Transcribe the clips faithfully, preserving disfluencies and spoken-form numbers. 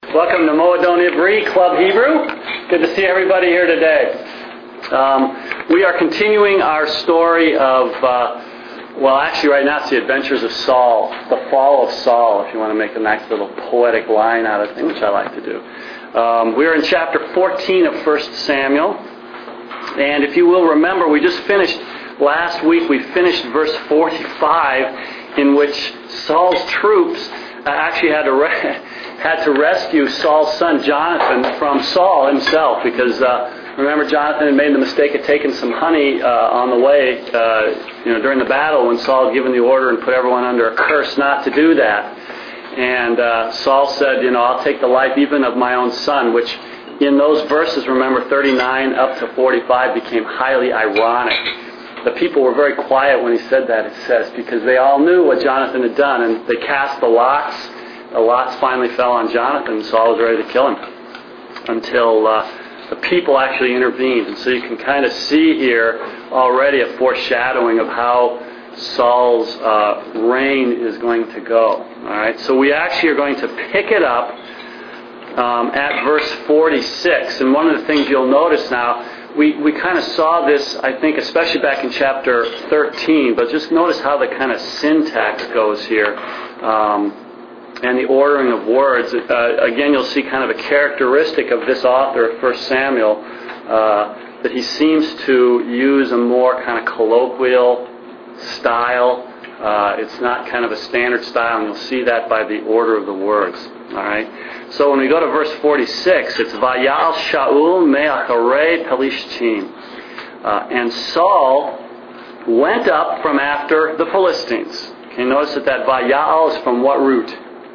Welcome to Moadon Ivri Club Hebrew. Good to see everybody here today. Um, we are continuing our story of, uh, well, actually right now it's the adventures of Saul, the fall of Saul, if you want to make a nice little poetic line out of it, which I like to do. Um, we're in chapter fourteen of First Samuel. And if you will remember, we just finished, last week we finished verse forty-five, in which Saul's troops uh, actually had to re- had to rescue Saul's son Jonathan from Saul himself, because uh, remember Jonathan had made the mistake of taking some honey uh, on the way, uh, you know, during the battle when Saul had given the order and put everyone under a curse not to do that. And uh, Saul said, you know, I'll take the life even of my own son, which in those verses, remember, thirty-nine up to forty-five became highly ironic. The people were very quiet when he said that, it says, because they all knew what Jonathan had done, and they cast the lots. The lots finally fell on Jonathan, and Saul was ready to kill him until uh, the people actually intervened. And so you can kind of see here already a foreshadowing of how Saul's uh, reign is going to go. All right, so we actually are going to pick it up um, at verse forty-six. And one of the things you'll notice now, we, we kind of saw this, I think, especially back in chapter thirteen, but just notice how the kind of syntax goes here. Um, and the ordering of words. Uh, again, you'll see kind of a characteristic of this author of First Samuel, uh, that he seems to use a more kind of colloquial style. Uh, it's not kind of a standard style, and you'll see that by the order of the words. All right. So when we go to verse forty-six, it's Vayal Shaul me'acharei Pelishtim, uh, and Saul went up from after the Philistines. Okay, notice that that Vayal is from what root?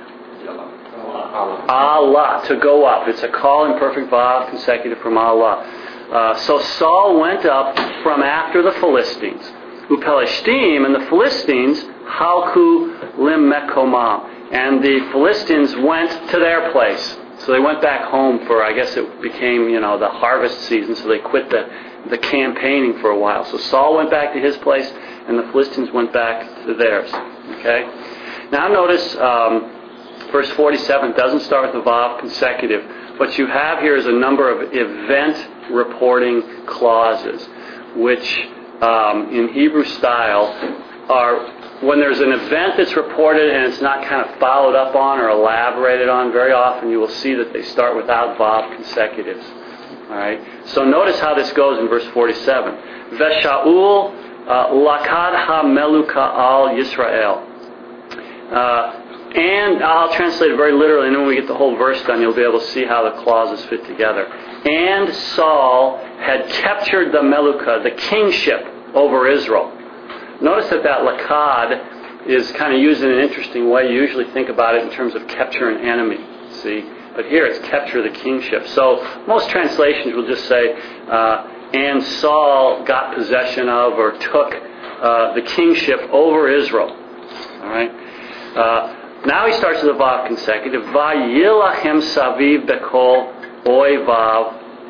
Allah, to go up. It's a call in perfect vav, consecutive from Allah. Uh, so Saul went up from after the Philistines. Upelishtim, and the Philistines, halku lim mekomam. And the Philistines went to their place. So they went back home for, I guess it became, you know, the harvest season, so they quit the, the campaigning for a while. So Saul went back to his place, and the Philistines went back to theirs. Okay? Now notice, um, verse forty-seven doesn't start with the vav consecutive. What you have here is a number of event reporting clauses, which um, in Hebrew style are, when there's an event that's reported and it's not kind of followed up on or elaborated on, very often you will see that they start without vav consecutives. All right. So notice how this goes in verse forty-seven. Veshaul uh, lakad ha-meluka al Yisrael. Uh, And I'll translate it very literally, and then when we get the whole verse done, you'll be able to see how the clauses fit together. And Saul had captured the Meluka, the kingship over Israel. Notice that that lakad is kind of used in an interesting way. You usually think about it in terms of capture an enemy, see? But here it's capture the kingship. So most translations will just say, uh, and Saul got possession of or took uh, the kingship over Israel. All right? Uh, Now he starts with a vav consecutive. Vayilachem saviv bekol oivav,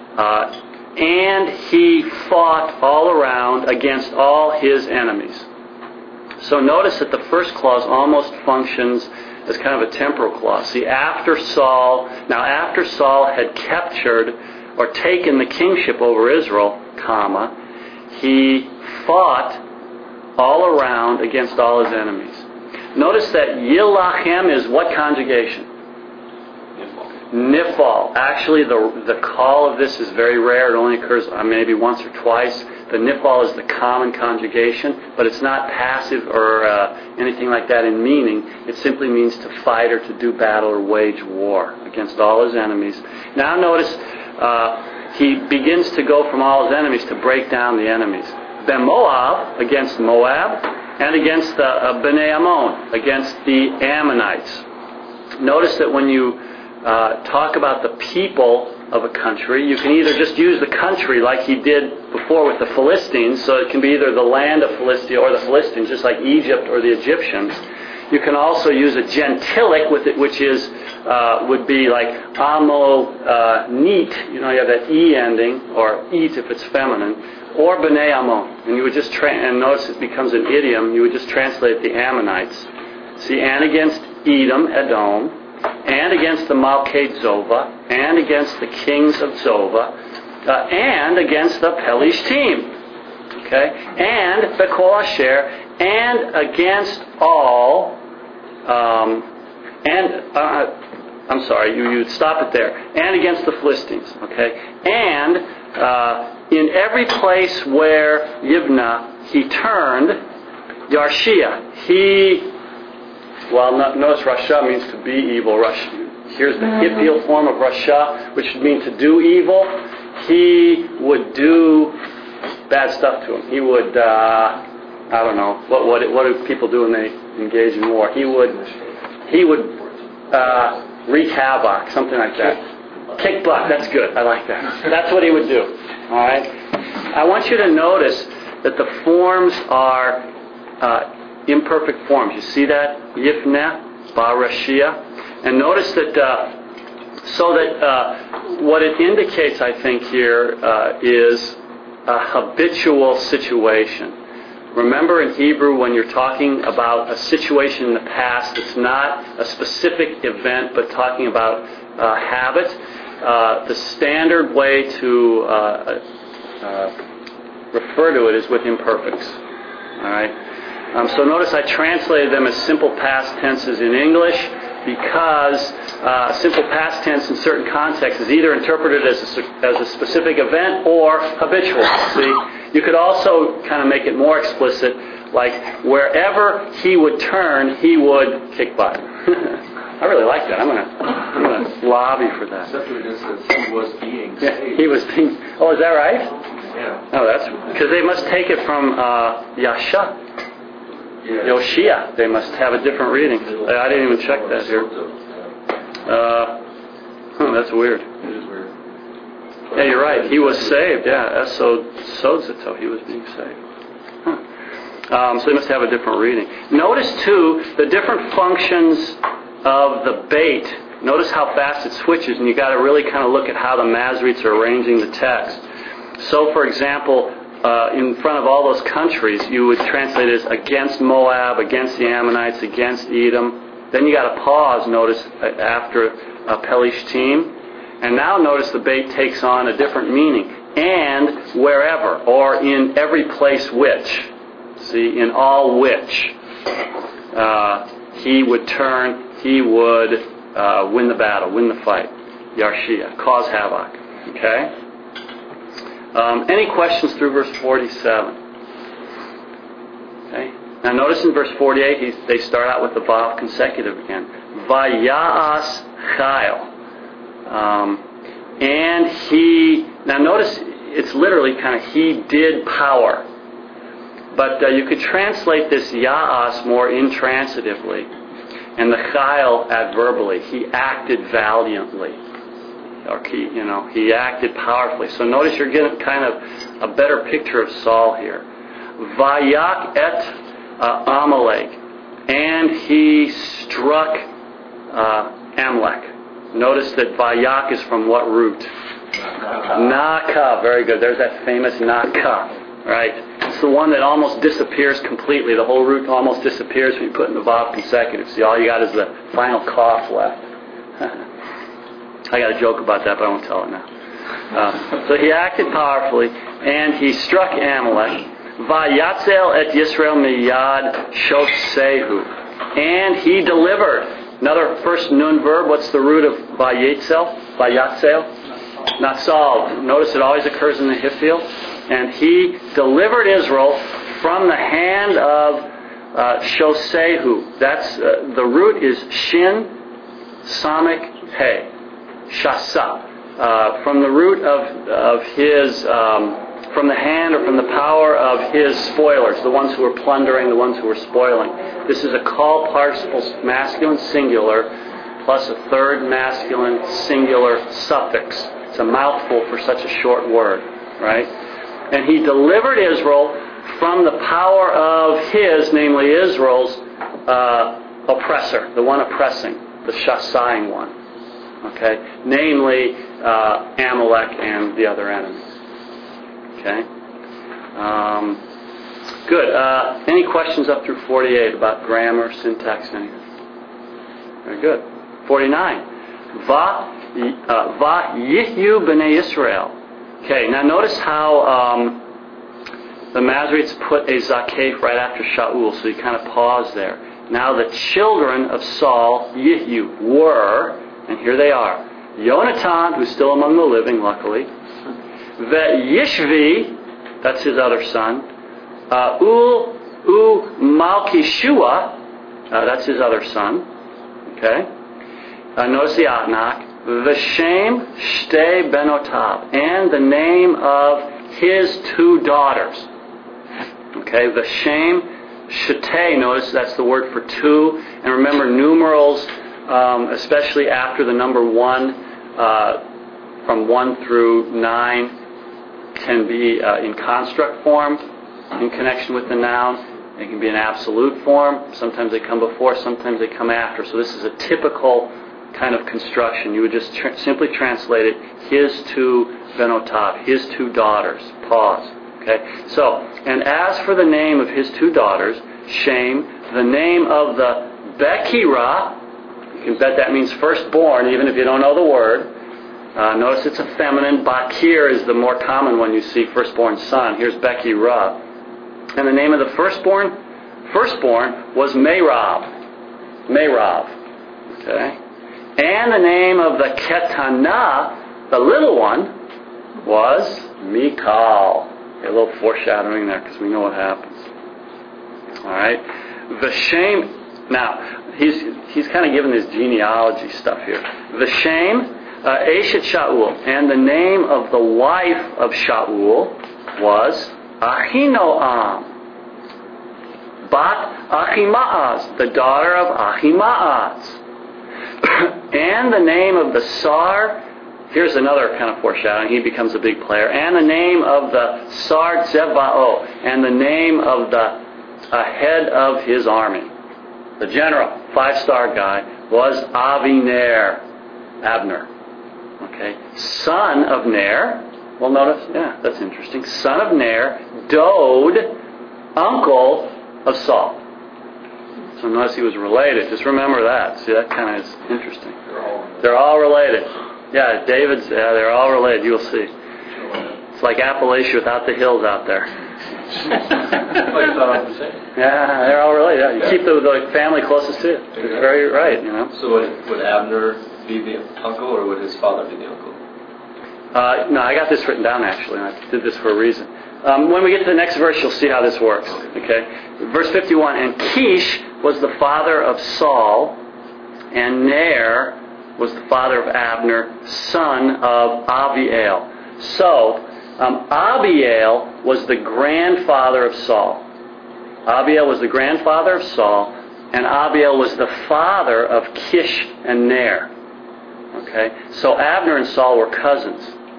and he fought all around against all his enemies. So notice that the first clause almost functions as kind of a temporal clause. See, after Saul, now after Saul had captured or taken the kingship over Israel, comma, he fought all around against all his enemies. Notice that Yilachem is what conjugation? Nifal. Nifal. Actually, the the call of this is very rare. It only occurs uh, maybe once or twice. The Nifal is the common conjugation, but it's not passive or uh, anything like that in meaning. It simply means to fight or to do battle or wage war against all his enemies. Now notice uh, he begins to go from all his enemies to break down the enemies. Ben Moab against Moab, and against the uh, Bnei Ammon, against the Ammonites. Notice that when you uh, talk about the people of a country, you can either just use the country like he did before with the Philistines, so it can be either the land of Philistia or the Philistines, just like Egypt or the Egyptians. You can also use a gentilic with it, which is uh, would be like amo uh, neat. You know, you have that e ending, or eat if it's feminine, or Bnei Ammon. And you would just tra- and notice it becomes an idiom. You would just translate the Ammonites. See, and against Edom, Edom, and against the Malkei Zova, and against the kings of Zova, uh, and against the Pelishtim. Okay? And the Kol Asher, and against all, um, and, uh, I'm sorry, you, you'd stop it there, and against the Philistines. Okay? And uh, in every place where Yivnah, he turned, Yarshia, he, well, no, notice Rasha means to be evil. Rash, here's the Hippial form of Rasha, which would mean to do evil. He would do bad stuff to him. He would, uh, I don't know, what what what do people do when they engage in war? He would, he would uh, wreak havoc, something like that. Kick butt, that's good. I like that. That's what he would do. All right? I want you to notice that the forms are uh, imperfect forms. You see that? Yifneh, Barashia. And notice that, uh, so that uh, what it indicates, I think, here uh, is a habitual situation. Remember in Hebrew when you're talking about a situation in the past, it's not a specific event, but talking about uh, habit. Uh, the standard way to uh, uh, refer to it is with imperfects. All right. Um, so notice I translated them as simple past tenses in English because uh, simple past tense in certain contexts is either interpreted as a, as a specific event or habitual. See, you could also kind of make it more explicit, like wherever he would turn, he would kick butt. I really like that. I'm gonna, I'm gonna lobby for that. Septuagint says he was being saved. Yeah, he was being. Oh, is that right? Yeah. Oh, that's because they must take it from uh, Yasha. Yeah. Yoshia. They must have a different reading. I didn't even check that here. Uh, huh, that's weird. It is weird. Yeah, you're right. He was saved. Yeah, Eso Sodzito. He was being saved. Huh. Um, so they must have a different reading. Notice too the different functions of the bait. Notice how fast it switches, and you got to really kind of look at how the Masoretes are arranging the text. So, for example, uh, in front of all those countries, you would translate it as against Moab, against the Ammonites, against Edom. Then you got to pause. Notice after uh, Pelishtim, and now notice the bait takes on a different meaning. And wherever, or in every place which. See, in all which uh, he would turn. He would uh, win the battle, win the fight. Yarshia, cause havoc. Okay? Um, any questions through verse forty-seven? Okay? Now notice in verse forty-eight, he's, they start out with the Vav consecutive again. Vaya'as Chayil. Um, and he, now notice it's literally kind of he did power. But uh, you could translate this Ya'as more intransitively. And the Chayil adverbally, he acted valiantly, or he, you know, he acted powerfully. So notice you're getting kind of a better picture of Saul here. Vayak et uh, Amalek, and he struck uh, Amalek. Notice that Vayak is from what root? Naka. Very good. There's that famous Naka. Right? It's the one that almost disappears completely. The whole root almost disappears when you put in the Vav consecutive. See, all you got is the final cough left. I got a joke about that, but I won't tell it now. Uh, so he acted powerfully, and he struck Amalek. Vayatzel et Yisrael miyad shotsehu. And he delivered. Another first nun verb. What's the root of Vayatzel? Vayatzel? Not solved. Notice it always occurs in the Hippial. And he delivered Israel from the hand of uh, Shosehu. That's uh, the root is Shin Samik He Shasa. Uh, from the root of of his um, from the hand or from the power of his spoilers, the ones who were plundering, the ones who were spoiling. This is a call participle masculine singular plus a third masculine singular suffix. It's a mouthful for such a short word, right? And he delivered Israel from the power of his, namely Israel's, uh, oppressor, the one oppressing, the Shasaying one. Okay? Namely, uh, Amalek and the other enemies. Okay? Um, good. Uh, any questions up through forty-eight about grammar, syntax, anything? Very good. forty-nine. Va, uh, va yihyu b'nei Yisrael. Okay, now notice how um, the Masoretes put a zakef right after Shaul, so you kind of pause there. Now the children of Saul, Yihyu, were, and here they are, Yonatan, who's still among the living, luckily, Ve Yishvi, that's his other son, uh, Ul, U Malkishua, uh, that's his other son, okay? Uh, notice the Atnak. V'shem Shtei Benotav, and the name of his two daughters. Okay, V'shem Shtei, notice that's the word for two. And remember, numerals, um, especially after the number one, uh, from one through nine, can be uh, in construct form in connection with the noun. They can be in absolute form. Sometimes they come before, sometimes they come after. So this is a typical kind of construction. You would just tr- simply translate it, his two benotav, his two daughters. Pause. Okay? So, and as for the name of his two daughters, Shem, the name of the Bekira, you can bet that means firstborn, even if you don't know the word. Uh, notice it's a feminine. Bakir is the more common one you see, firstborn son. Here's Bekira. And the name of the firstborn, firstborn was Merab. Merab. Okay? And the name of the Ketana, the little one, was Mikal. Okay, a little foreshadowing there because we know what happens. All right. V'shem. Now he's he's kind of given this genealogy stuff here. V'shem uh, Eshet Shaul, and the name of the wife of Shaul was Ahinoam, Bat Achimaaz, the daughter of Achimaaz. And the name of the Sar, here's another kind of foreshadowing, he becomes a big player. And the name of the Sar Zevao, and the name of the uh, head of his army, the general, five-star guy, was Aviner, Abner. Okay, son of Ner. Well, notice, yeah, that's interesting. Son of Ner, Dode, uncle of Saul. So notice he was related. Just remember that. See, that kind of is interesting. They're all, they're all related. Yeah, David's, yeah, they're all related. You'll see. It's like Appalachia without the hills out there. Yeah, they're all related. Yeah, you yeah. keep the, the family closest to you. It's exactly. Very right, you know. So would, would Abner be the uncle, or would his father be the uncle? Uh, no, I got this written down actually, and I did this for a reason. Um, when we get to the next verse, you'll see how this works. Okay, verse fifty-one. And Kish was the father of Saul, and Ner was the father of Abner, son of Abiel. So, um, Abiel was the grandfather of Saul. Abiel was the grandfather of Saul, and Abiel was the father of Kish and Ner. Okay, so Abner and Saul were cousins.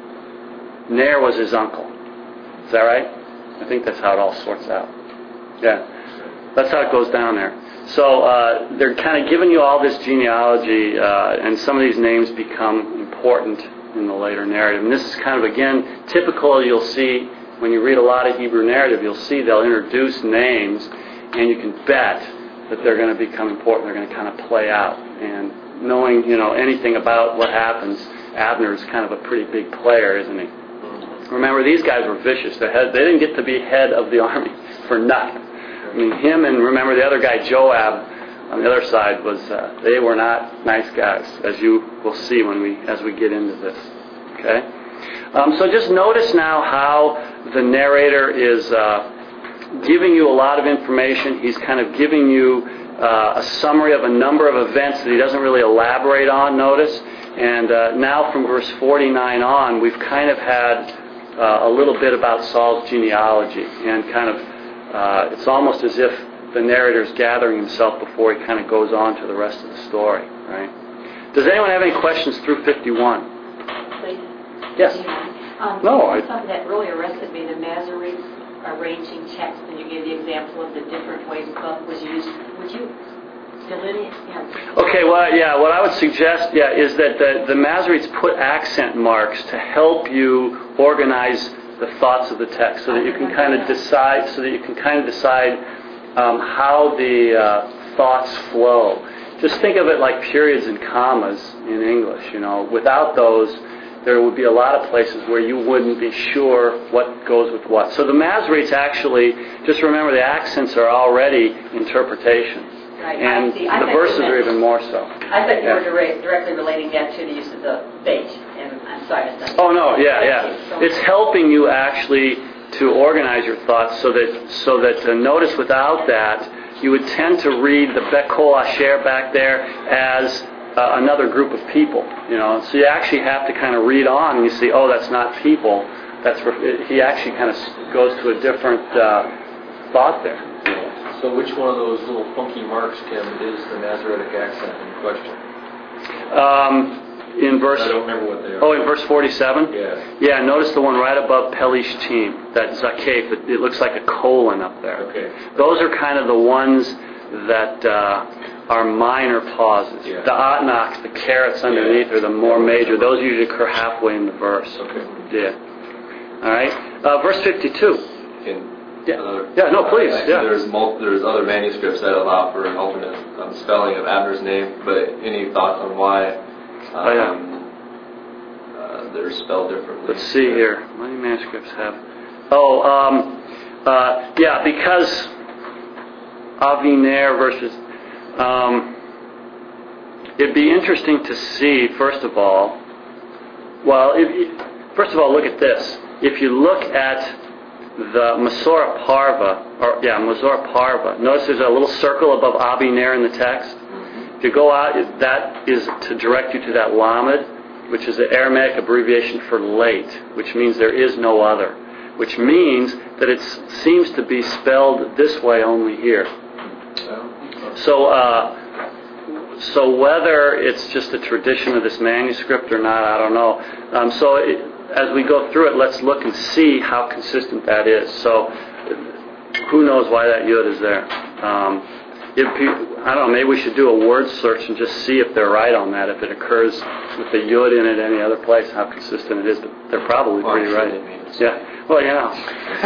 Ner was his uncle. Is that right? I think that's how it all sorts out. Yeah, that's how it goes down there. So uh, they're kind of giving you all this genealogy, uh, and some of these names become important in the later narrative. And this is kind of, again, typical. You'll see when you read a lot of Hebrew narrative, you'll see they'll introduce names, and you can bet that they're going to become important. They're going to kind of play out. And knowing, you know, anything about what happens, Abner is kind of a pretty big player, isn't he? Remember, these guys were vicious. They, had, they didn't get to be head of the army for nothing. I mean, him and remember the other guy, Joab, on the other side, was uh, they were not nice guys, as you will see when we as we get into this. Okay, um, so just notice now how the narrator is uh, giving you a lot of information. He's kind of giving you uh, a summary of a number of events that he doesn't really elaborate on. Notice, and uh, now from verse forty-nine on, we've kind of had uh, a little bit about Saul's genealogy and kind of. Uh, it's almost as if the narrator's gathering himself before he kind of goes on to the rest of the story, right? Does anyone have any questions through fifty-one? Please. Yes. Um, no, I... Something that really arrested me, the Masoretes arranging text, and you gave the example of the different ways book was used. Would you delineate? Yeah. Okay, well, yeah, what I would suggest, yeah, is that the, the Masoretes put accent marks to help you organize the thoughts of the text, so that you can kind of decide, so that you can kind of decide um, how the uh, thoughts flow. just think of it like periods and commas in English. You know, without those, there would be a lot of places where you wouldn't be sure what goes with what. So the Masoretes actually, just remember the accents are already interpretations. Right. And I see. I the verses meant, are even more so. I thought you Yeah. were direct, directly relating that to the use of the bait. And I'm sorry. I Oh no, yeah, Thank yeah. you so It's much. helping you actually to organize your thoughts so that so that uh, notice without that you would tend to read the Bekol Asher back there as uh, another group of people. You know, so you actually have to kind of read on and you see, oh, that's not people. That's re- he actually kind of goes to a different uh, thought there. So which one of those little funky marks, Tim, is the Masoretic accent in question? Um, in verse, I don't remember what they are. oh, in verse forty-seven. Yeah. Yeah, notice the one right above Pelishtim, that Zakef. It, it looks like a colon up there. Okay. Those are kind of the ones that uh, are minor pauses. Yeah. The atnaks, the carets underneath, Yeah. are the more major. Those usually occur halfway in the verse. Okay. Yeah. All right. Uh, verse fifty-two. Can Yeah. Another, Yeah, no, please, uh, actually, yeah. There's mul- there's other manuscripts that allow for an alternate um, spelling of Abner's name, but any thoughts on why um, Oh, yeah. uh, they're spelled differently? Let's see here. How many manuscripts have? Oh, um, uh, yeah, because Aviner versus. Um, it'd be interesting to see, first of all. Well, if, first of all, look at this. If you look at the Masorah Parva, or yeah, Masorah Parva. Notice there's a little circle above Abiner in the text. If you go out, that is to direct you to that Lamed, which is the Aramaic abbreviation for late, which means there is no other, which means that it seems to be spelled this way only here. So, uh, so whether it's just a tradition of this manuscript or not, I don't know. Um, so. It, As we go through it, let's look and see how consistent that is. So, who knows why that yud is there? Um, if you, I don't know. Maybe we should do a word search and just see if they're right on that. If it occurs with the yud in it any other place, how consistent it is. But they're probably Well, pretty I'm sure right. they mean it. Yeah. Well, you know,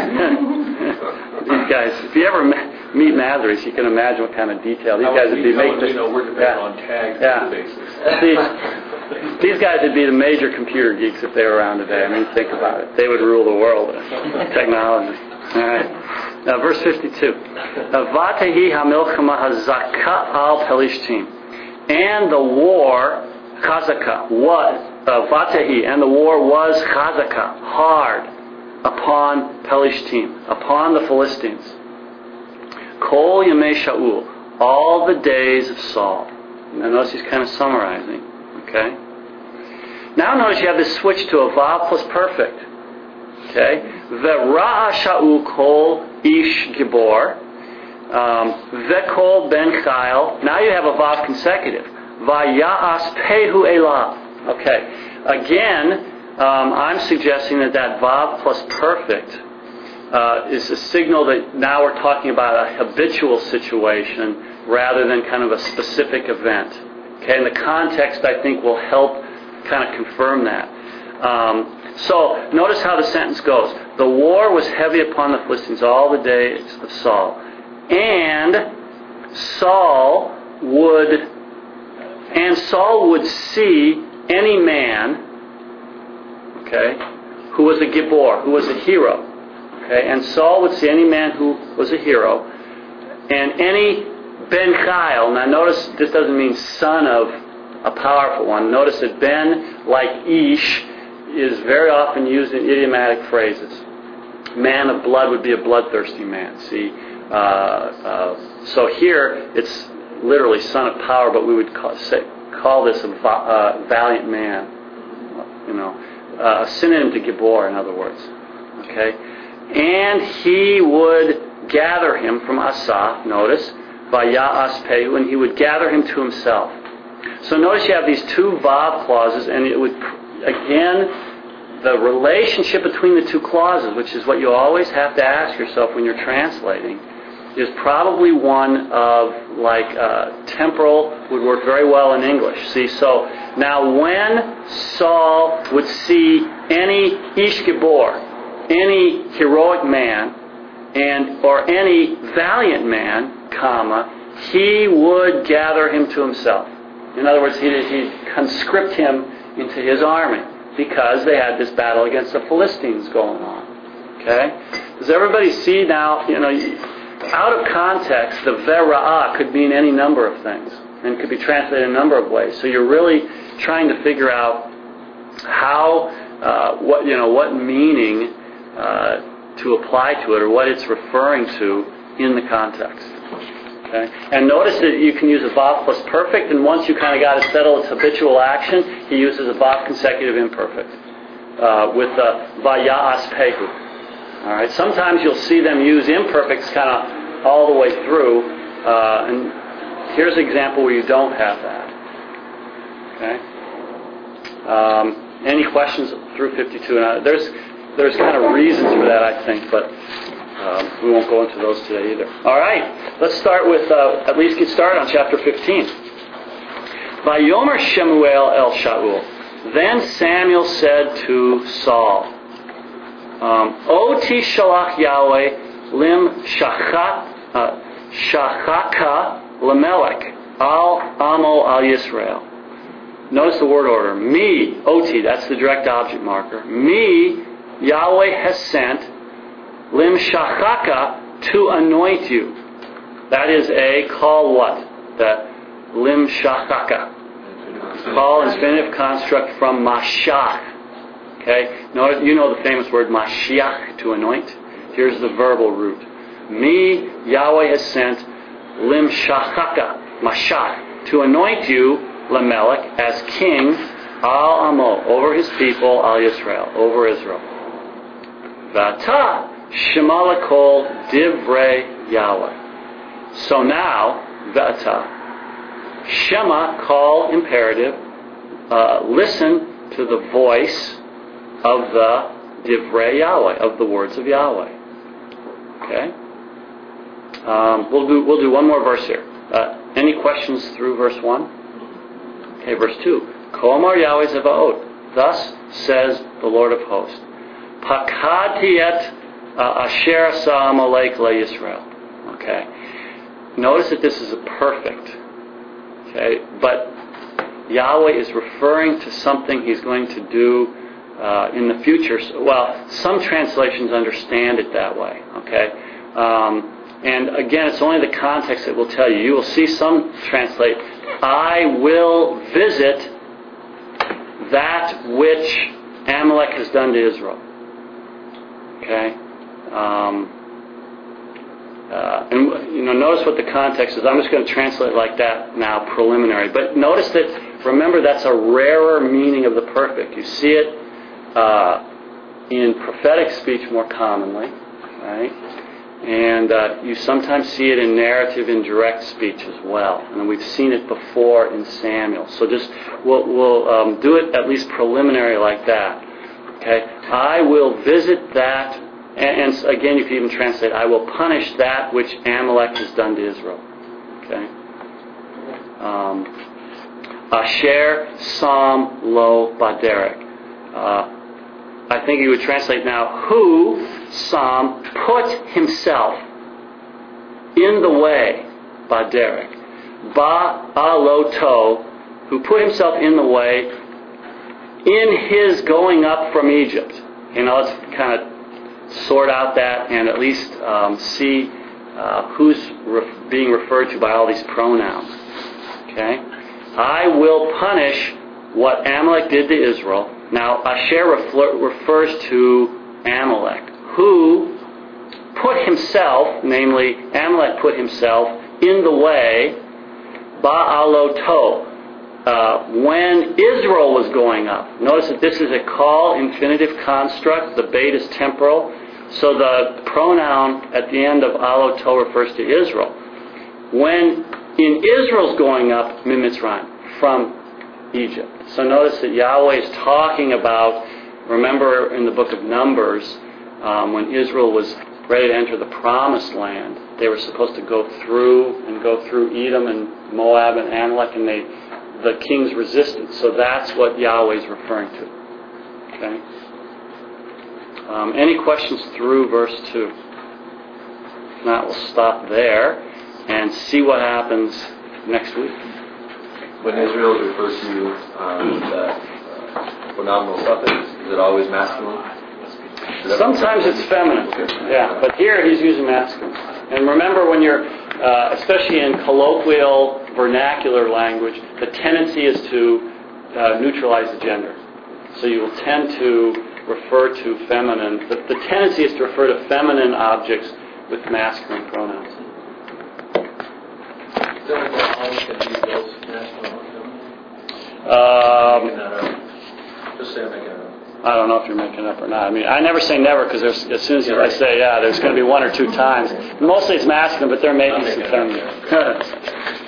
these guys. If you ever meet Masoretes, you can imagine what kind of detail these guys would be making. You know, we're depending Yeah. on tags Yeah. databases. See, these guys would be the major computer geeks if they were around today. I mean, think about it. They would rule the world with technology. All right. Now, verse fifty-two. Vatehi hamilchama hazaka al pelishtim. And the war, chazaka, was, uh, Vatehi, and the war was chazaka, hard, upon Pelishtim, upon the Philistines. Kol yamei Shaul, all the days of Saul. Now notice he's kind of summarizing. Okay. Now notice you have this switch to a vav plus perfect. Okay. Ve'ra'a Shaul kol ish gibor. Ve'kol ben chayil. Now you have a vav consecutive. Va'ya'as pehu elav. Okay. Again, um, I'm suggesting that that vav plus perfect uh, is a signal that now we're talking about a habitual situation rather than kind of a specific event. Okay, and the context, I think, will help kind of confirm that. Um, so, notice how the sentence goes. The war was heavy upon the Philistines all the days of Saul. And Saul would, and Saul would see any man, okay, who was a Gibor, who was a hero. Okay, and Saul would see any man who was a hero, and any Ben Chayil. Now notice this doesn't mean son of a powerful one. Notice that Ben, like Ish, is very often used in idiomatic phrases. Man of blood would be a bloodthirsty man. See, uh, uh, so here it's literally son of power, but we would call, say, call this a va- uh, valiant man. You know, uh, a synonym to Gibor, in other words. Okay, and he would gather him from Asaph. Notice. Vaya'as pehu, and he would gather him to himself. So notice you have these two vav clauses, and it would, again, the relationship between the two clauses, which is what you always have to ask yourself when you're translating, is probably one of, like, uh, temporal, would work very well in English. See, so now when Saul would see any Ish Gibor, any heroic man, and or any valiant man, comma, he would gather him to himself. In other words, he'd, he'd conscript him into his army because they had this battle against the Philistines going on. Okay? Does everybody see now, you know, out of context, the vera'ah could mean any number of things and could be translated in a number of ways. So you're really trying to figure out how, uh, what, you know, what meaning uh, to apply to it or what it's referring to in the context. Okay? And notice that you can use a vav plus perfect, and once you kind of got it settled, it's habitual action, he uses a vav consecutive imperfect uh, with the vaya'as pehu. All right. Sometimes you'll see them use imperfects kind of all the way through, uh, and here's an example where you don't have that. Okay. Um, any questions through fifty-two? And uh, there's there's kind of reasons for that, I think, but. Um, we won't go into those today either. All right, let's start with, uh, at least get started on chapter fifteen. Vayomer Shemuel el Shaul. Then Samuel said to Saul, um, Oti shalach Yahweh lim shachat, uh, shachaka lemelech al amo al Yisrael. Notice the word order. Me, Oti, that's the direct object marker. Me, Yahweh has sent Lim shachaka, to anoint you. That is a call what? The lim shachaka. Call infinitive construct from mashach. Okay? Notice, you know the famous word mashiach, to anoint. Here's the verbal root. Me, Yahweh has sent lim shachaka, mashach, to anoint you, Lamelech, as king, al amo, over his people, al Yisrael, over Israel. Vata, Shema lakol divrei Yahweh. So now, Vata, Shema, call imperative, uh, listen to the voice of the divrei Yahweh, of the words of Yahweh. Okay? Um, we'll do we'll do one more verse here. Uh, any questions through verse one? Okay, verse two. Ko amar Yahweh Zevaot. Thus says the Lord of hosts. Pakadti et Asher asa Amalek le Yisrael. Okay. Notice that this is a perfect. Okay. But Yahweh is referring to something He's going to do uh, in the future. Well, some translations understand it that way. Okay. Um, and again, it's only the context that will tell you. You will see some translate, I will visit that which Amalek has done to Israel. Okay. Um, uh, and you know, notice what the context is. I'm just going to translate like that now, preliminary. But notice that, remember, that's a rarer meaning of the perfect. You see it uh, in prophetic speech more commonly, right? And uh, you sometimes see it in narrative, in direct speech as well. And we've seen it before in Samuel. So just we'll, we'll um, do it at least preliminary like that. Okay, I will visit that. And, and again, you can even translate, I will punish that which Amalek has done to Israel. Okay? Um, Asher Sam Lo Baderek. Uh, I think you would translate now, who Sam put himself in the way, Baderek. Ba Aloto, who put himself in the way in his going up from Egypt. You know, let's kind of sort out that and at least um, see uh, who's re- being referred to by all these pronouns. Okay? I will punish what Amalek did to Israel. Now, Asher refer- refers to Amalek, who put himself, namely Amalek put himself in the way, Ba'aloto, uh, when Israel was going up. Notice that this is a call infinitive construct. The bait is temporal. So the pronoun at the end of aloto refers to Israel. When in Israel's going up, Mimitzrayim, from Egypt. So notice that Yahweh is talking about, remember in the book of Numbers, um, when Israel was ready to enter the promised land, they were supposed to go through and go through Edom and Moab and Amalek, and they, the kings resisted. So that's what Yahweh is referring to. Okay? Um, any questions through verse two? If not, we'll stop there. and see what happens next week. When Israel is referred to um, that uh, pronominal suffix, is it always masculine? Sometimes it's feminine, yeah, but here he's using masculine. And remember, when you're, uh, especially in colloquial vernacular language, the tendency is to uh, neutralize the gender. So you will tend to refer to feminine, the, the tendency is to refer to feminine objects with masculine pronouns. Um, Just say I'm making it up. I don't know if you're making it up or not. I mean, I never say never because as soon as I say yeah, there's going to be one or two times. Mostly it's masculine, but there may be some feminine.